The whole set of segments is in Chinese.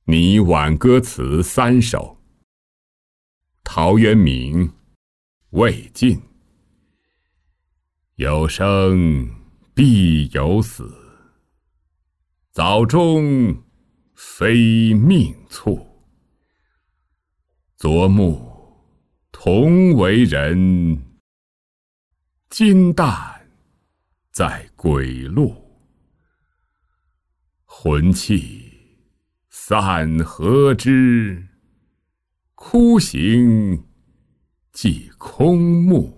拟挽歌词3首。陶渊明，魏晋。有生必有死，早终非命促。昨暮同为人，今旦在归路。魂气散何之？哭形即空目。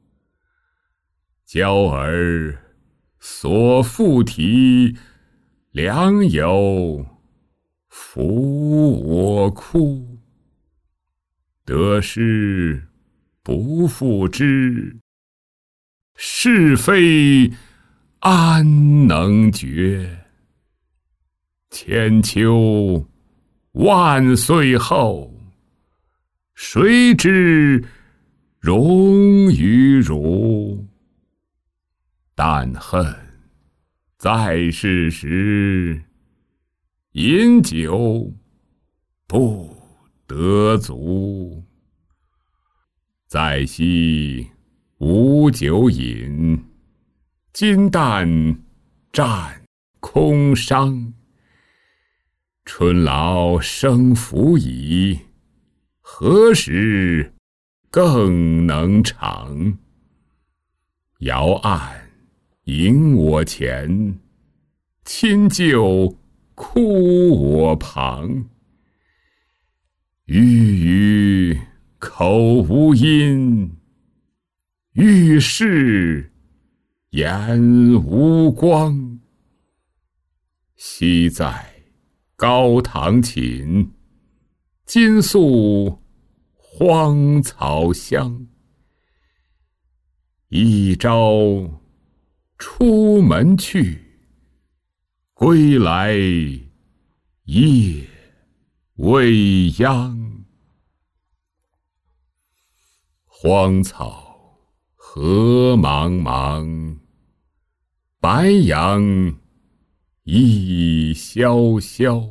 娇儿所附啼，良友抚我哭。得失不复知，是非安能决？千秋万岁后，谁知荣与辱？但恨在世时，饮酒不得足。在昔无酒饮，今旦占空觞。春老生扶矣，何时更能长？遥岸迎我前，亲旧哭我旁。郁郁口无音，欲释眼无光。昔在高堂寝，今宿荒草香。一朝出门去，归来夜未央。荒草何茫茫，白杨亦萧萧。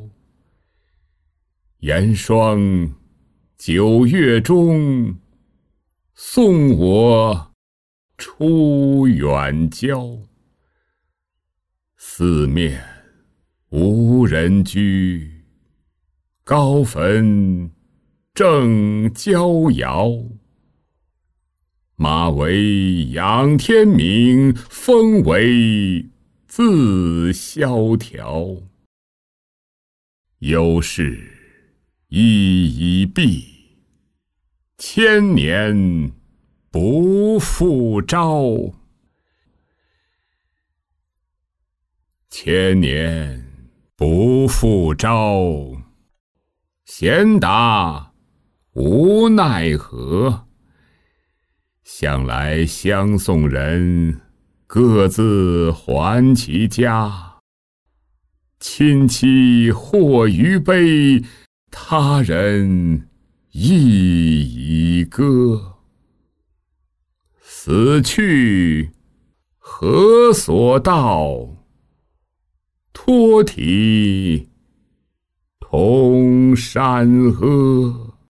严霜9月中，送我出远郊。四面无人居，高坟正焦摇。马嵬仰天明，风为自萧条。忧事亦已毕，千年不复朝。千年不复朝，贤达无奈何。向来相送人，各自还其家。亲戚或余悲，他人亦已歌。死去何所道？托体同山阿。